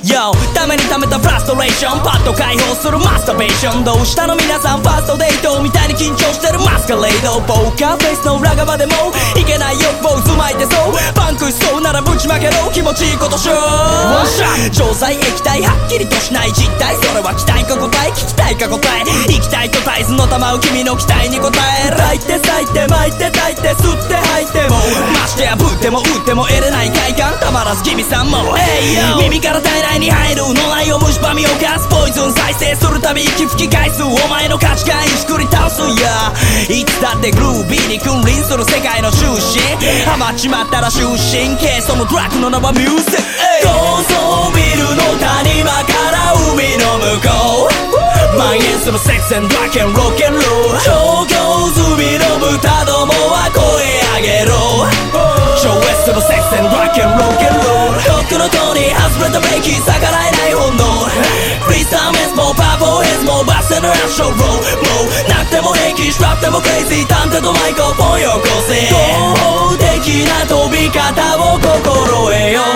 Yo ためにためたフラストレーションパッと解放するマスターベーション。どうしたの皆さんファーストデートみたいに緊張してるマスカレード。ポーカーフェイスの裏側でもいけない欲望渦巻いてそう。パンクしそうならぶちまけろ気持ちいいことしよう。錠剤液体はっきりとしない実態。それは期待か答え聞きたいか答え。行きたいとタイズの玉を君の期待に応え。咲いて咲いて巻いて炊いて吸って吐いてもましてやぶっても打っても得れない快感たまらず君さんも耳から体内に入る脳内を蝕み犯すポイズン再生するたび息吹き返すお前の価値観石くり倒すやいつだってグルービーに君臨する世界の終身ハマっちまったら終身系そのドラッグの名はミュージック高層ビルの谷間から海の向こう蔓延するセックス&ドラッグ&ロック&ロール調教済みの豚どもは声上げろ超越するセックス&ドラッグ&ロック&ロールロックの塔に外れたブレーキ逆らえない本能フリーサーメスもパーポーヘズもバスのラッシュローもうなくても平気ストラップでもクレイジー探偵とマイクロフォンよこせ合法的な飛び方を心得よ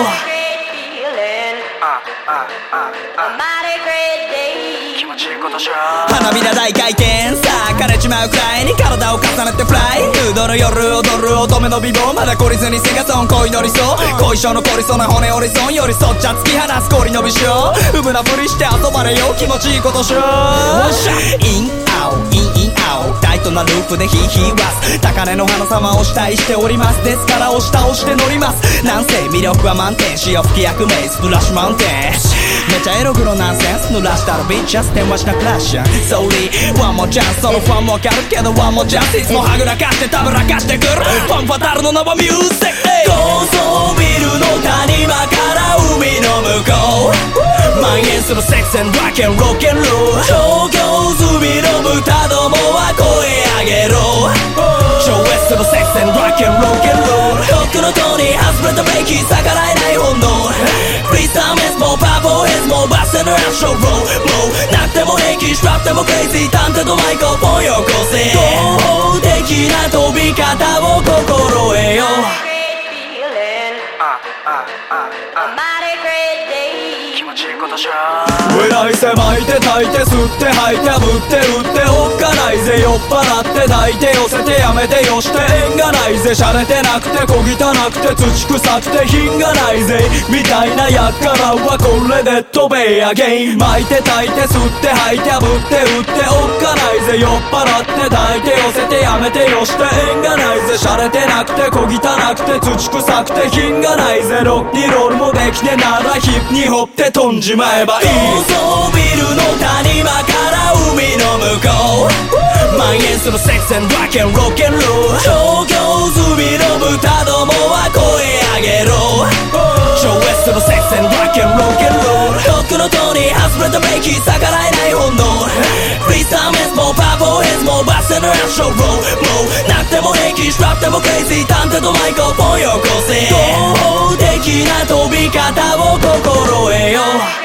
花びら大回転さあ枯れちまうくらいに体を重ねてフライヌードの夜踊る乙女の美貌まだ懲りずにセガソン恋の理想後遺症残りそうな骨折り損寄り添っちゃ突き放す氷の美少うぶなふりして遊ばれよ気持ちいいことしようインアウインインアウタイトなループでヒーヒーワス高嶺の花様をしたいしておりますですから押し倒して乗りますなんせ魅力は満点潮吹き役名スプラッシュマウンテンめちゃエログのナンセンス濡らしたらビッチャス電話しなクラッシュソーリーワンモチャンスそのファンもわかるけどワンモチャンスいつもはぐらかしてたぶらかしてくるファンファタルの名はミュージック高層ビルの谷間から海の向こう蔓延するセックス&ドラッグ&ロック&ロール調教済みの豚どもは声上げろ超越するセックス&ドラッグ&ロック&ロールロックの塔に外れたブレーキ逆らえない本能フリーサーメスもパーポーヘズもバスのラッシュローもうなくても平気ストラップでもクレイジー探偵とマイクロフォンよこせ合法的な飛び方を心得よ気持ちいいことしよういせまいて炊いて吸って吐いてぶって打っておっかないぜ酔っ払って抱いて寄せてやめてよして縁がないぜ洒落てなくて小汚くて土臭くて品がないぜみたいなやっからはこれで飛べやゲイン巻いて炊いて吸って吐いてぶって打っておっかないぜ酔っ払って抱いて寄せてやめてよして縁がないぜ洒落てなくて小汚くて土臭くて品がないぜロッキーロールもできねえならヒップに掘って飛んじまえばいい高層ビルの谷間から海の向こう蔓延するセックス&ドラッグ&ロック&ロール調教済みの豚どもは声上げろ超越するセックス&ドラッグ&ロック&ロールロックの塔に外れたブレーキ逆らえない本能フリーサーメスもパーポーヘズもバスのラッシュローもうなくても平気ストラップでもクレイジー探偵とマイクロフォンよこせ合法的な飛び方を心得よ